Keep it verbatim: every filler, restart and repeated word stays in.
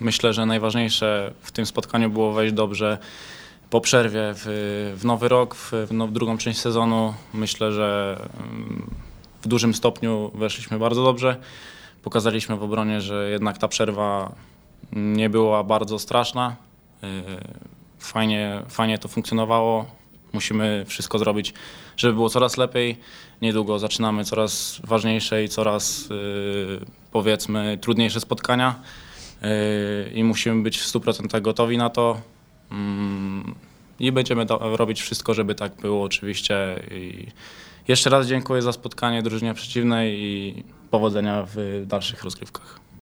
myślę, że najważniejsze w tym spotkaniu było wejść dobrze po przerwie w, w nowy rok, w, w now- drugą część sezonu. Myślę, że mm, w dużym stopniu weszliśmy bardzo dobrze. Pokazaliśmy w obronie, że jednak ta przerwa nie była bardzo straszna. Yy, Fajnie, fajnie to funkcjonowało. Musimy wszystko zrobić, żeby było coraz lepiej. Niedługo zaczynamy coraz ważniejsze i coraz yy, powiedzmy trudniejsze spotkania yy, i musimy być w stu procentach gotowi na to. Yy, I będziemy do, robić wszystko, żeby tak było oczywiście. I jeszcze raz dziękuję za spotkanie drużynie przeciwnej i powodzenia w dalszych rozgrywkach.